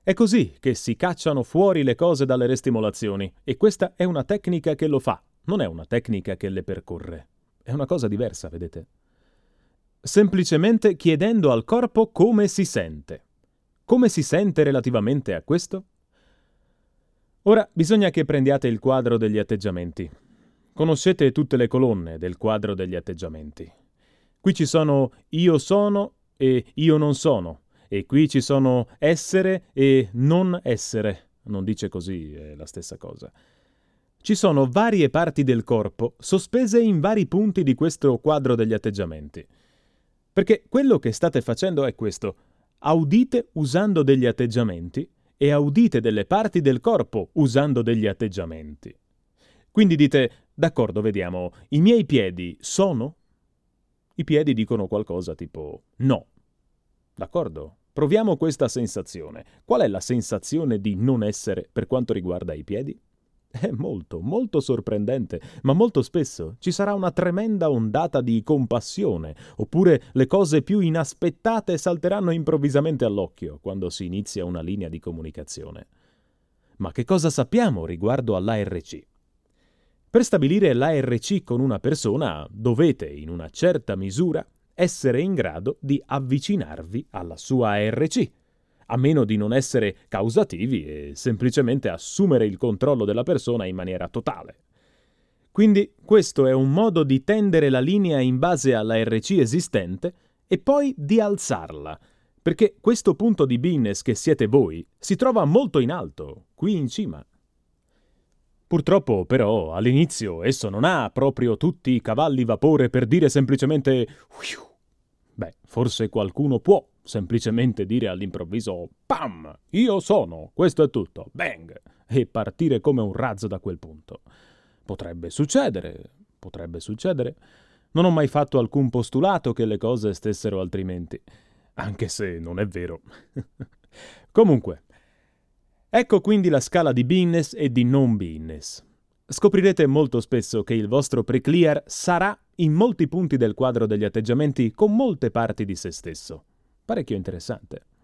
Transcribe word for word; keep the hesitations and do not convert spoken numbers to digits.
È così che si cacciano fuori le cose dalle restimolazioni, e questa è una tecnica che lo fa, non è una tecnica che le percorre. È una cosa diversa, vedete? Semplicemente chiedendo al corpo come si sente. Come si sente relativamente a questo? Ora bisogna che prendiate il quadro degli atteggiamenti. Conoscete tutte le colonne del quadro degli atteggiamenti. Qui ci sono io sono e io non sono. E qui ci sono essere e non essere. Non dice così, è la stessa cosa. Ci sono varie parti del corpo sospese in vari punti di questo quadro degli atteggiamenti. Perché quello che state facendo è questo. Audite usando degli atteggiamenti e audite delle parti del corpo usando degli atteggiamenti. Quindi dite, d'accordo, vediamo, i miei piedi sono? I piedi dicono qualcosa tipo no. D'accordo? Proviamo questa sensazione. Qual è la sensazione di non essere per quanto riguarda i piedi? È molto, molto sorprendente, ma molto spesso ci sarà una tremenda ondata di compassione, oppure le cose più inaspettate salteranno improvvisamente all'occhio quando si inizia una linea di comunicazione. Ma che cosa sappiamo riguardo all'A R C? Per stabilire l'A R C con una persona dovete, in una certa misura, essere in grado di avvicinarvi alla sua A R C, a meno di non essere causativi e semplicemente assumere il controllo della persona in maniera totale. Quindi questo è un modo di tendere la linea in base all'A R C esistente e poi di alzarla, perché questo punto di beingness che siete voi si trova molto in alto, qui in cima. Purtroppo, però, all'inizio esso non ha proprio tutti i cavalli vapore per dire semplicemente beh, forse qualcuno può semplicemente dire all'improvviso pam, io sono, questo è tutto, bang, e partire come un razzo da quel punto. Potrebbe succedere, potrebbe succedere. Non ho mai fatto alcun postulato che le cose stessero altrimenti, anche se non è vero. Comunque, ecco quindi la scala di beingness e di non beingness. Scoprirete molto spesso che il vostro pre-clear sarà in molti punti del quadro degli atteggiamenti con molte parti di se stesso. Parecchio interessante.